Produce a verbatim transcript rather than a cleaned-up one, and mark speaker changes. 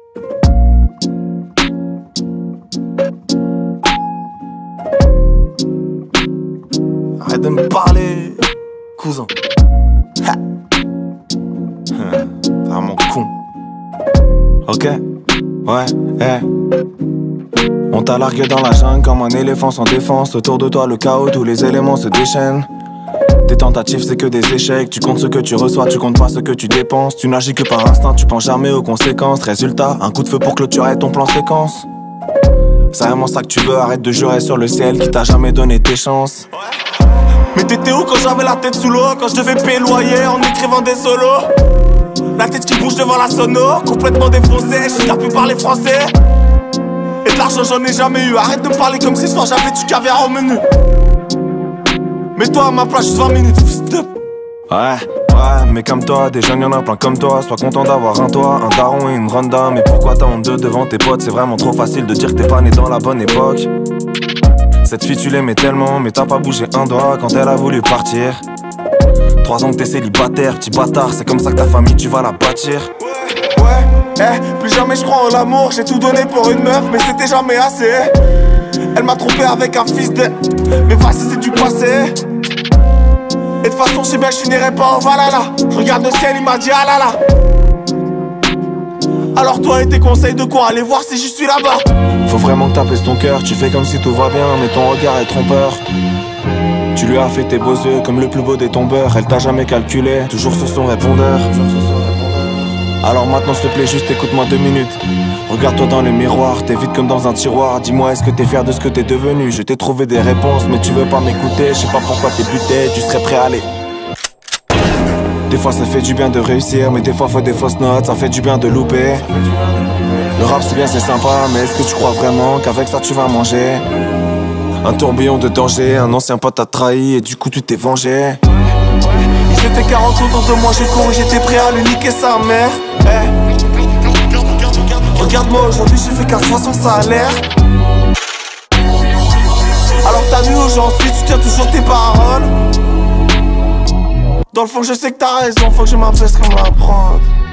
Speaker 1: Arrête de me parler, cousin. Ha. T'es vraiment con. Ok, ouais, eh. On t'a largué dans la jungle comme un éléphant sans défense. Autour de toi le chaos, tous les éléments se déchaînent. Tes tentatives c'est que des échecs. Tu comptes ce que tu reçois, tu comptes pas ce que tu dépenses. Tu n'agis que par instinct, tu penses jamais aux conséquences. Résultat, un coup de feu pour clôturer ton plan séquence. C'est vraiment ça que tu veux, arrête de jurer sur le ciel qui t'a jamais donné tes chances. Mais t'étais où quand j'avais la tête sous l'eau? Quand je devais payer le loyer en écrivant des solos? La tête qui bouge devant la sono, complètement défoncée, je suis plus parler français. Et de l'argent j'en ai jamais eu, arrête de me parler comme si ce soir j'avais du caviar au menu. Mets-toi à ma place juste vingt minutes, fils de... Ouais, ouais, mais comme toi, des jeunes y'en a plein comme toi. Sois content d'avoir un toit, un daron et une ronda. Mais pourquoi t'as honte de devant tes potes? C'est vraiment trop facile de dire que t'es pas né dans la bonne époque. Cette fille tu l'aimais tellement, mais t'as pas bougé un doigt quand elle a voulu partir. Trois ans que t'es célibataire, petit bâtard, c'est comme ça que ta famille tu vas la bâtir. Ouais, eh, plus jamais je crois en l'amour. J'ai tout donné pour une meuf, mais c'était jamais assez. Elle m'a trompé avec un fils de... Mais vas-y c'est du passé. Et de toute façon je sais bien que je finirai pas en valala. Je regarde le ciel, il m'a dit ah là là. Alors toi et tes conseils de quoi? Aller voir si je suis là-bas. Faut vraiment que t'apaises ton cœur. Tu fais comme si tout va bien, mais ton regard est trompeur. Tu lui as fait tes beaux yeux comme le plus beau des tombeurs. Elle t'a jamais calculé, toujours sur son répondeur. Alors maintenant s'il te plaît juste écoute-moi deux minutes. Regarde-toi dans le miroir, t'es vide comme dans un tiroir. Dis-moi est-ce que t'es fier de ce que t'es devenu? Je t'ai trouvé des réponses mais tu veux pas m'écouter. Je sais pas pourquoi t'es buté, tu serais prêt à aller. Des fois ça fait du bien de réussir, mais des fois faut des fausses notes, ça fait du bien de louper. Le rap c'est bien c'est sympa, mais est-ce que tu crois vraiment qu'avec ça tu vas manger? Un tourbillon de danger, un ancien pote t'a trahi et du coup tu t'es vengé. Ils étaient quarante autour de moi, j'ai couru, j'étais prêt à lui niquer sa mère. Hey. Regarde-moi aujourd'hui, j'ai fait quinze fois son salaire. Alors t'as vu où j'en suis, tu tiens toujours tes paroles. Dans le fond je sais que t'as raison, faut que je m'apaise comme la prod.